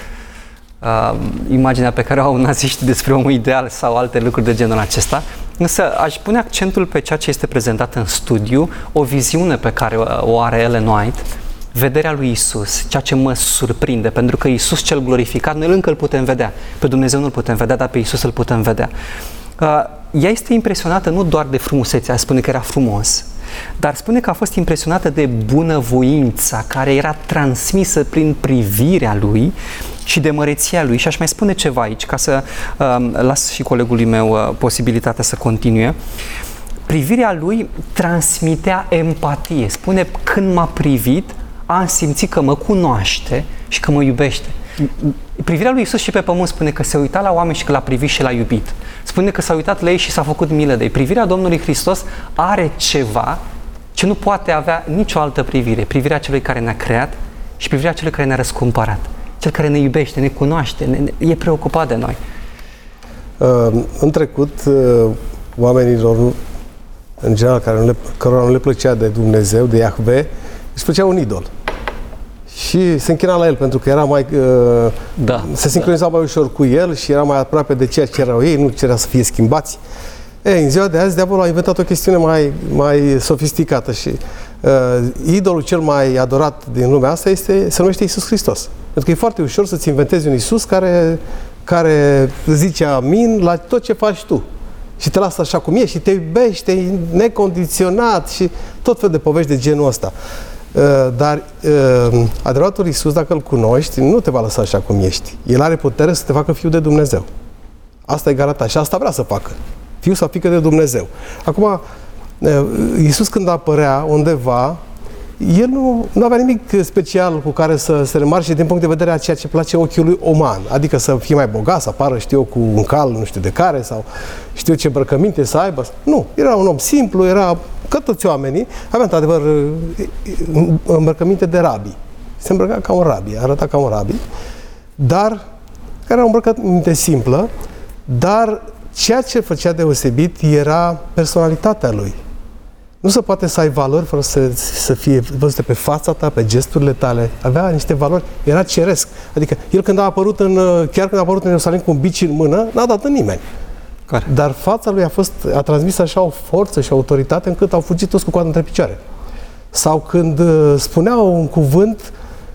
imaginea pe care o au naziștii despre omul ideal sau alte lucruri de genul acesta. Însă aș pune accentul pe ceea ce este prezentat în studiu, o viziune pe care o are Ellen White, vederea lui Isus, ceea ce mă surprinde, pentru că Isus cel glorificat, noi încă îl putem vedea, pe Dumnezeu nu îl putem vedea, dar pe Isus îl putem vedea. Ea este impresionată nu doar de frumusețea, spune că era frumos, dar spune că a fost impresionată de bunăvoința care era transmisă prin privirea lui și de măreția lui. Și aș mai spune ceva aici, ca să las și colegului meu posibilitatea să continue. Privirea lui transmitea empatie. Spune, când m-a privit, am simțit că mă cunoaște și că mă iubește. Privirea lui Iisus și pe pământ spune că se uita la oameni și că l-a privit și l-a iubit. Spune că s-a uitat la ei și s-a făcut milă de ei. Privirea Domnului Hristos are ceva ce nu poate avea nicio altă privire. Privirea celui care ne-a creat și privirea celui care ne-a răscumpărat. Cel care ne iubește, ne cunoaște, e preocupat de noi. În trecut, oamenilor, în general, cărora nu le plăcea de Dumnezeu, de Iahve, își plăcea un idol. Și se închina la el, pentru că era mai, se sincronizau mai ușor cu el și era mai aproape de ceea ce erau ei, nu cerea să fie schimbați. În ziua de azi, diavolul a inventat o chestiune mai sofisticată și idolul cel mai adorat din lumea asta se numește Iisus Hristos. Pentru că e foarte ușor să-ți inventezi un Iisus care zice amin la tot ce faci tu. Și te lasă așa cum e și te iubește necondiționat și tot fel de povești de genul ăsta. Dar adevăratul Iisus, dacă îl cunoști, nu te va lăsa așa cum ești. El are putere să te facă fiul de Dumnezeu. Asta e garantat și asta vrea să facă. Fiu sau fiică de Dumnezeu. Acum, Iisus când apărea undeva, el nu avea nimic special cu care să se remarce din punct de vedere a ceea ce place ochiului uman. Adică să fie mai bogat, să apară, cu un cal nu știu de care, sau ce îmbrăcăminte să aibă. Nu, era un om simplu, era ca toți oamenii, avea într-adevăr îmbrăcăminte de rabi. Se îmbrăca ca un rabi, arăta ca un rabi, dar care era o îmbrăcăminte simplă, dar ceea ce făcea deosebit era personalitatea lui. Nu se poate să ai valori fără să fie văzute pe fața ta, pe gesturile tale. Avea niște valori, era ceresc. Adică el când a apărut chiar când a apărut în Ierusalim cu un bici în mână, n-a dat în nimeni. Care? Dar fața lui a transmis așa o forță și o autoritate încât au fugit toți cu coada între picioare. Sau când spunea un cuvânt,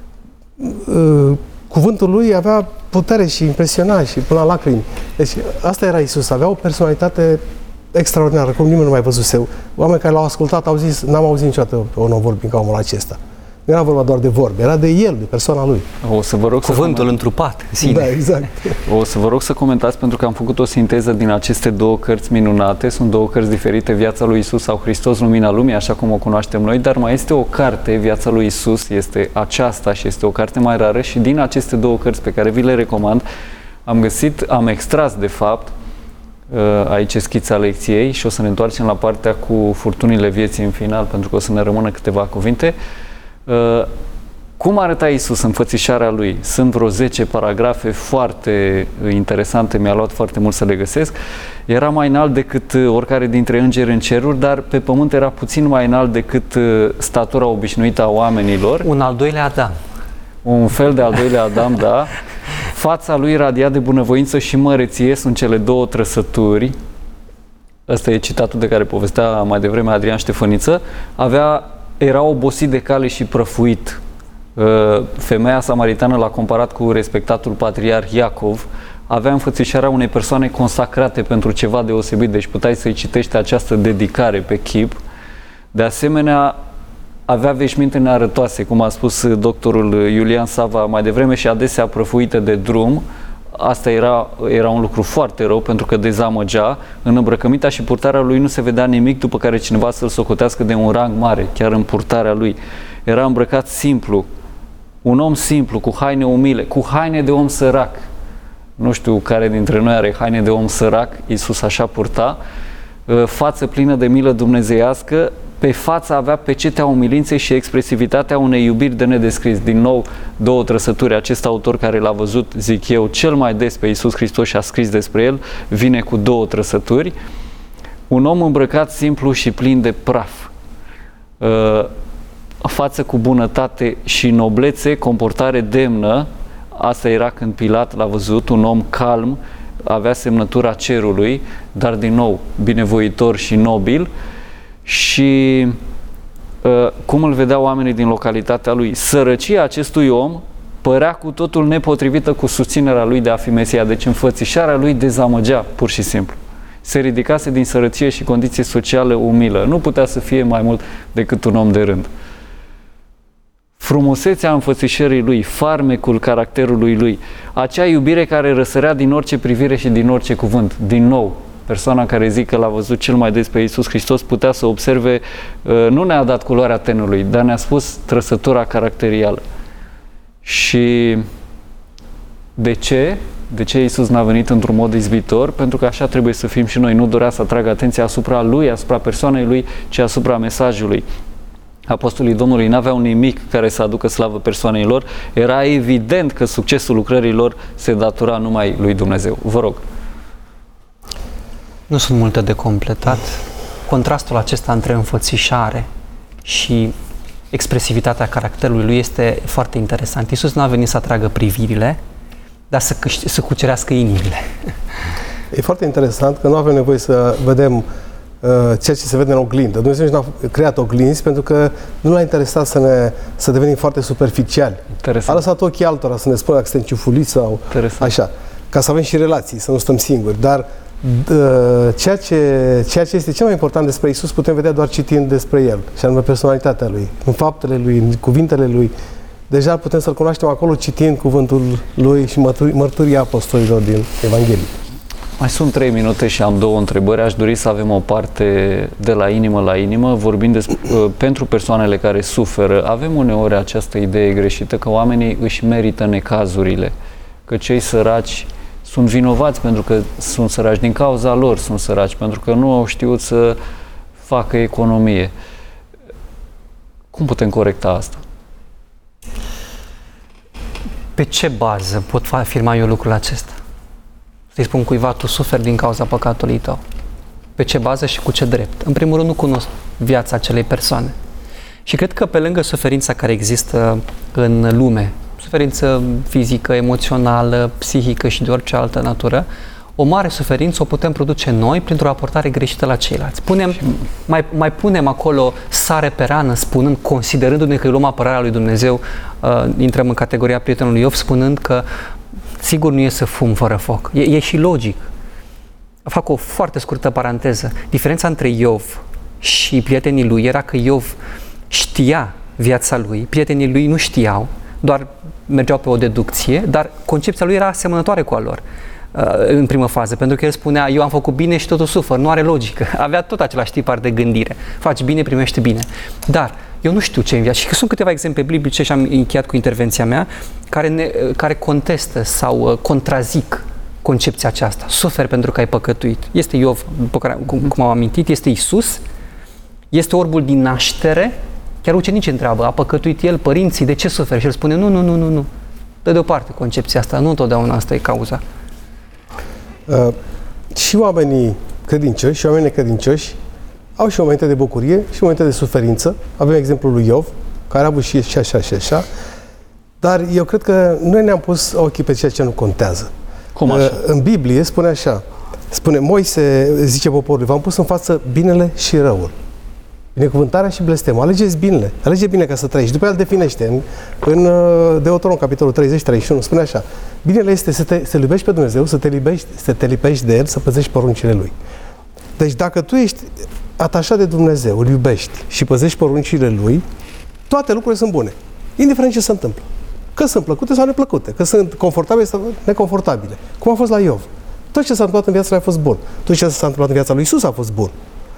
cuvântul lui avea putere și impresiona și până la lacrimi. Deci asta era Iisus, avea o personalitate extraordinară, cum nimeni nu mai văzuse. Oameni care l-au ascultat au zis, n-am auzit niciodată un om vorbind ca omul acesta. Nu era vorba doar de vorbe, era de el, de persoana lui. O să vă rog cuvântul întrupat în sine. Da, exact. O să vă rog să comentați, pentru că am făcut o sinteză din aceste două cărți minunate. Sunt două cărți diferite, Viața lui Isus sau Hristos, Lumina Lumii, așa cum o cunoaștem noi, dar mai este o carte, Viața lui Isus, este aceasta și este o carte mai rară și din aceste două cărți pe care vi le recomand, am extras de fapt aici e schița lecției și o să ne întoarcem la partea cu furtunile vieții în final, pentru că o să ne rămână câteva cuvinte. Cum arăta Iisus în fățișarea lui? Sunt vreo 10 paragrafe foarte interesante, mi-a luat foarte mult să le găsesc. Era mai înalt decât oricare dintre îngeri în ceruri, dar pe pământ era puțin mai înalt decât statura obișnuită a oamenilor. Un al doilea Adam. Un fel de al doilea Adam, da. Fața lui radia de bunăvoință și măreție, sunt cele două trăsături. Ăsta e citatul de care povestea mai devreme Adrian Ștefăniță. Era obosit de cale și prăfuit. Femeia samaritană l-a comparat cu respectatul patriarh Iacov. Avea înfățișarea unei persoane consacrate pentru ceva deosebit, deci puteai să-i citești această dedicare pe chip. De asemenea, avea veșminte nearătoase, cum a spus doctorul Iulian Sava mai devreme, și adesea prăfuite de drum. asta era un lucru foarte rău, pentru că dezamăgea. În îmbrăcămintea și purtarea lui nu se vedea nimic după care cineva să-l socotească de un rang mare, chiar în purtarea lui. Era îmbrăcat simplu, un om simplu, cu haine umile, cu haine de om sărac. Nu știu care dintre noi are haine de om sărac, Iisus așa purta, față plină de milă dumnezeiască, pe față avea pecetea umilinței și expresivitatea unei iubiri de nedescris. Din nou, două trăsături. Acest autor care l-a văzut, zic eu, cel mai des pe Iisus Hristos și a scris despre el, vine cu două trăsături. Un om îmbrăcat simplu și plin de praf. Față cu bunătate și noblețe, comportare demnă. Asta era când Pilat l-a văzut, un om calm, avea semnătura cerului, dar din nou binevoitor și nobil. Și cum îl vedeau oamenii din localitatea lui. Sărăcia acestui om părea cu totul nepotrivită cu susținerea lui de a fi Mesia. Deci înfățișarea lui dezamăgea, pur și simplu. Se ridicase din sărăcie și condiție socială umilă. Nu putea să fie mai mult decât un om de rând. Frumusețea înfățișării lui, farmecul caracterului lui, acea iubire care răsărea din orice privire și din orice cuvânt. Din nou, persoana care zic că l-a văzut cel mai des pe Iisus Hristos putea să observe, nu ne-a dat culoarea tenului, dar ne-a spus trăsătura caracterială. Și de ce? De ce Iisus n-a venit într-un mod izbitor? Pentru că așa trebuie să fim și noi. Nu dorea să atragă atenția asupra lui, asupra persoanei lui, ci asupra mesajului. Apostolii Domnului n-aveau nimic care să aducă slavă persoanei lor. Era evident că succesul lucrării lor se datora numai lui Dumnezeu. Vă rog. Nu sunt multe de completat. Contrastul acesta între înfățișare și expresivitatea caracterului lui este foarte interesant. Iisus nu a venit să atragă privirile, dar să cucerească inimile. E foarte interesant că nu avem nevoie să vedem ceea ce se vede în oglindă. Dumnezeu nu a creat oglinzi pentru că nu l-a interesat să devenim foarte superficiali. Interesant. A lăsat ochii altora să ne spună dacă suntem ciufuliți sau așa, ca să avem și relații, să nu stăm singuri. Dar ceea ce este cel mai important despre Iisus putem vedea doar citind despre El, și anume personalitatea Lui, în faptele Lui, în cuvintele Lui. Deja putem să-L cunoaștem acolo citind cuvântul Lui și mărturia apostolilor din Evanghelie. Mai sunt 3 minute și am 2 întrebări. Aș dori să avem o parte de la inimă la inimă, vorbind pentru persoanele care suferă. Avem uneori această idee greșită că oamenii își merită necazurile, că cei săraci sunt vinovați pentru că sunt săraci, din cauza lor sunt săraci, pentru că nu au știut să facă economie. Cum putem corecta asta? Pe ce bază pot afirma eu lucrul acesta? Să-i spun cuiva, tu suferi din cauza păcatului tău. Pe ce bază și cu ce drept? În primul rând, nu cunosc viața acelei persoane. Și cred că pe lângă suferința care există în lume, suferință fizică, emoțională, psihică și de orice altă natură, o mare suferință o putem produce noi printr-o aportare greșită la ceilalți. Mai punem acolo sare pe rană, spunând, considerându-ne că luăm apărarea lui Dumnezeu, intrăm în categoria prietenului Iov, spunând că sigur nu e să fum fără foc. E și logic. Fac o foarte scurtă paranteză. Diferența între Iov și prietenii lui era că Iov știa viața lui, prietenii lui nu știau, doar mergeau pe o deducție, dar concepția lui era asemănătoare cu a lor în primă fază, pentru că el spunea, eu am făcut bine și totul sufăr, nu are logică. Avea tot același tipar de gândire. Faci bine, primești bine. Dar eu nu știu ce în viață. Și sunt câteva exemple biblice și am încheiat cu intervenția mea care contestă sau contrazic concepția aceasta. Suferi pentru că ai păcătuit. Este Iov, cum am amintit, este Iisus, este orbul din naștere. Chiar ucenicii întreabă, a păcătuit el, părinții, de ce suferi? Și el spune, nu. Dă deoparte concepția asta, nu întotdeauna asta e cauza. Și oamenii credincioși și oamenii necredincioși au și momente de bucurie și momente de suferință. Avem exemplul lui Iov, care a avut și așa. Dar eu cred că noi ne-am pus ochii pe ceea ce nu contează. Cum așa? În Biblie spune așa, Moise zice poporului, v-am pus în față binele și răul. Binecuvântarea și blestemul. Alegeți binele. Alege bine ca să trăiești. După el definește în Deuteronom, capitolul 30-31, spune așa. Binele este să iubești pe Dumnezeu, să te lipești de El, să păzești poruncile Lui. Deci dacă tu ești atașat de Dumnezeu, îl iubești și păzești poruncile Lui, toate lucrurile sunt bune. Indiferent ce se întâmplă. Că sunt plăcute sau neplăcute, că sunt confortabile sau neconfortabile. Cum a fost la Iov. Tot ce s-a întâmplat în viața lui a fost bun. Tot ce s-a întâmplat în viața lui Iisus a fost bun.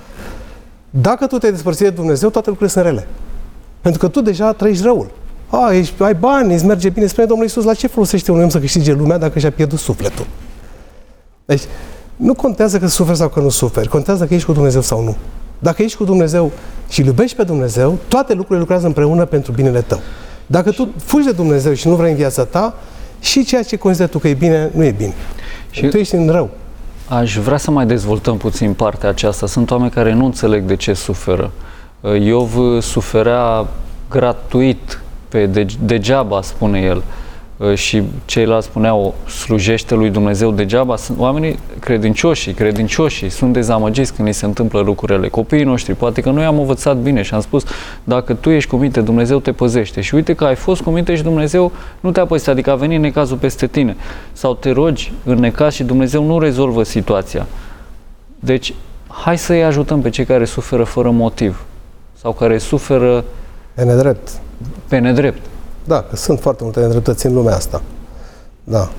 Dacă tu te-ai despărțit de Dumnezeu, toate lucrurile sunt rele. Pentru că tu deja trăiești răul. Ai bani, îți merge bine. Spune Domnul Iisus, la ce folosește un om să câștige lumea dacă și-a pierdut sufletul? Deci, nu contează că suferi sau că nu suferi. Contează că ești cu Dumnezeu sau nu. Dacă ești cu Dumnezeu și îl iubești pe Dumnezeu, toate lucrurile lucrează împreună pentru binele tău. Dacă tu fugi de Dumnezeu și nu vrei în viața ta, și ceea ce consideri tu că e bine, nu e bine. Și tu ești în rău. Aș vrea să mai dezvoltăm puțin partea aceasta. Sunt oameni care nu înțeleg de ce suferă. Iov suferea gratuit, degeaba, spune el. Și ceilalți spuneau, slujește lui Dumnezeu degeaba. Oamenii credincioșii sunt dezamăgiți când îi se întâmplă lucrurile. Copiii noștri, poate că noi am învățat bine și am spus, dacă tu ești cu minte, Dumnezeu te păzește. Și uite că ai fost cu minte și Dumnezeu nu te-a păzit, adică a venit necazul peste tine. Sau te rogi în necaz și Dumnezeu nu rezolvă situația. Deci, hai să-i ajutăm pe cei care suferă fără motiv. Sau care suferă pe nedrept. Da, că sunt foarte multe nedreptăți în lumea asta. Da.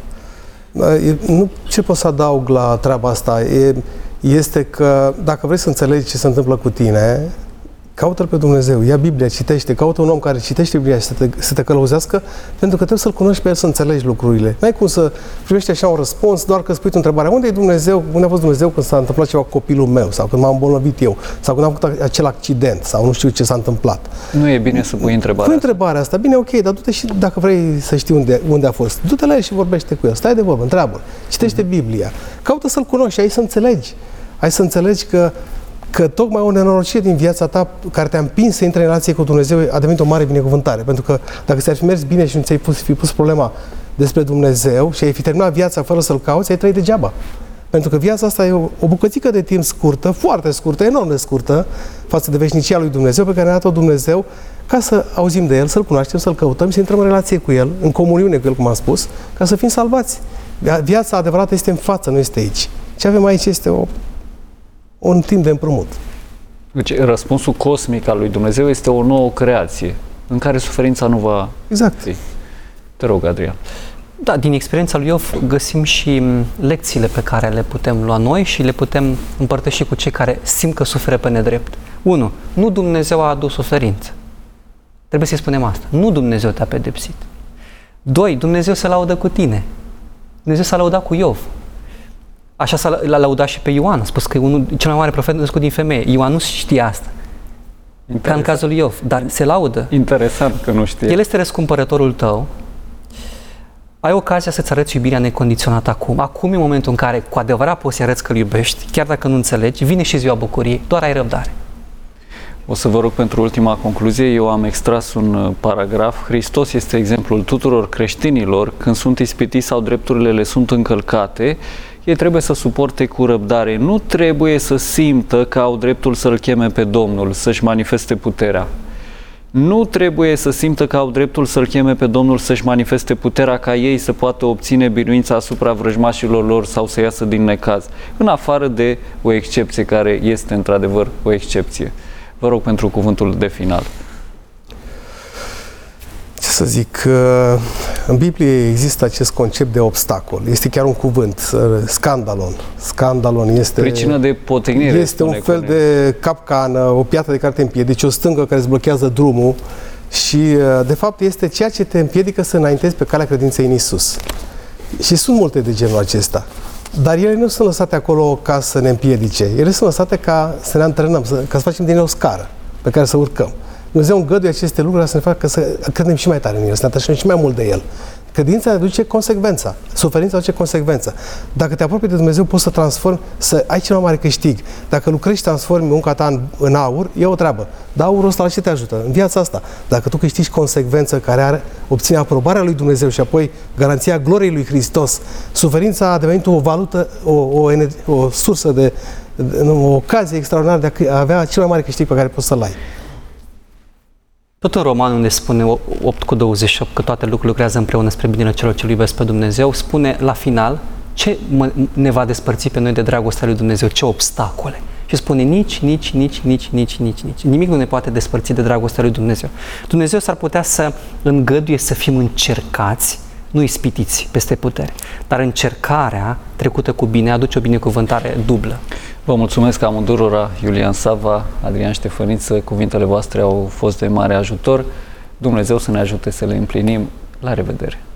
Nu, ce pot să adaug la treaba asta este că dacă vrei să înțelegi ce se întâmplă cu tine, caută-L pe Dumnezeu, ia Biblia, citește, caută un om care citește Biblia și să te călăuzească, pentru că trebuie să-L cunoști pe El, să înțelegi lucrurile. N-ai cum să primești așa un răspuns doar că spui tu întrebarea, unde e Dumnezeu, unde a fost Dumnezeu când s-a întâmplat ceva cu copilul meu, sau când m-am îmbolnăvit eu, sau când am făcut acel accident, sau nu știu ce s-a întâmplat. Nu e bine să pui întrebarea asta. Bine, ok, dar du-te și dacă vrei să știi unde a fost, du-te la El și vorbește cu El, stai de vorbă, întreabă, citește Biblia, caută să-L cunoști și ai să înțelegi. Ai să înțelegi că tocmai o nenorocire din viața ta care te-a împins să intri în relație cu Dumnezeu a devenit o mare binecuvântare. Pentru că dacă ți-ar fi mers bine și nu ți-ai fi pus problema despre Dumnezeu și ai fi terminat viața fără să-L cauți, ai trăit degeaba. Pentru că viața asta e o bucățică de timp scurtă, foarte scurtă, enorm de scurtă, față de veșnicia lui Dumnezeu, pe care ne-a dat-o Dumnezeu, ca să auzim de El, să-L cunoaștem, să-L căutăm și să intrăm în relație cu El, în comuniune cu El, cum am spus, ca să fim salvați. Viața adevărată este în față, nu este aici. Ce avem aici este un timp de împrumut. Deci răspunsul cosmic al lui Dumnezeu este o nouă creație, în care suferința nu va fi. Te rog, Adrian. Da, din experiența lui Iov găsim și lecțiile pe care le putem lua noi și le putem împărtăși cu cei care simt că suferă pe nedrept. 1. Nu Dumnezeu a adus suferință. Trebuie să-i spunem asta. Nu Dumnezeu te-a pedepsit. 2. Dumnezeu se laudă cu tine. Dumnezeu s-a lăudat cu Iov. Așa l-a lăudat și pe Ioan. A spus că e cel mai mare profet născut din femeie. Ioan nu știa asta. Ca în cazul lui Iov. Dar se laudă. Interesant că nu știe. El este răscumpărătorul tău. Ai ocazia să-ți arăți iubirea necondiționată acum. Acum e momentul în care cu adevărat poți să arăți că îl iubești, chiar dacă nu înțelegi, vine și ziua bucuriei, doar ai răbdare. O să vă rog pentru ultima concluzie, eu am extras un paragraf. Hristos este exemplul tuturor creștinilor când sunt ispitiți sau drepturile le sunt încălcate, ei trebuie să suporte cu răbdare. Nu trebuie să simtă că au dreptul să-L cheme pe Domnul, să-și manifeste puterea. Nu trebuie să simtă că au dreptul să-L cheme pe Domnul să-și manifeste puterea ca ei să poată obține biruința asupra vrăjmașilor lor sau să iasă din necaz, în afară de o excepție care este într-adevăr o excepție. Vă rog pentru cuvântul de final. Ce să zic, în Biblie există acest concept de obstacol. Este chiar un cuvânt, scandalon. Scandalon este... Pricină de potignire. Este un fel de capcană, o piatră de care te împiedici, o stângă care îți blochează drumul și, de fapt, este ceea ce te împiedică să înaintezi pe calea credinței în Iisus. Și sunt multe de genul acesta. Dar ele nu sunt lăsate acolo ca să ne împiedice. Ele sunt lăsate ca să ne antrenăm, ca să facem din ele o scară pe care să urcăm. Dumnezeu îngăduie aceste lucruri să ne facă să credem și mai tare în El, să ne atașăm și mai mult de El. Credința aduce consecvența, suferința aduce consecvența. Dacă te apropii de Dumnezeu, poți să transformi, să ai cel mai mare câștig. Dacă lucrezi și transformi munca ta în aur, e o treabă. Dar aurul ăsta la ce te ajută? În viața asta. Dacă tu câștigi consecvență care obține aprobarea lui Dumnezeu și apoi garanția gloriei lui Hristos, suferința a devenit o valută, o sursă de o ocazie extraordinară de a avea cel mai mare câștig pe care poți să-l ai. Tot în Roman, unde spune 8:28 că toate lucrurile lucrează împreună spre binele celor ce îl iubesc pe Dumnezeu, spune la final ce ne va despărți pe noi de dragostea lui Dumnezeu, ce obstacole, Și spune nici. Nimic nu ne poate despărți de dragostea lui Dumnezeu. Dumnezeu s-ar putea să îngăduie să fim încercați, nu ispitiți peste putere, dar încercarea trecută cu bine aduce o binecuvântare dublă. Vă mulțumesc amândurora, Iulian Sava, Adrian Ștefăniță, cuvintele voastre au fost de mare ajutor. Dumnezeu să ne ajute să le împlinim. La revedere!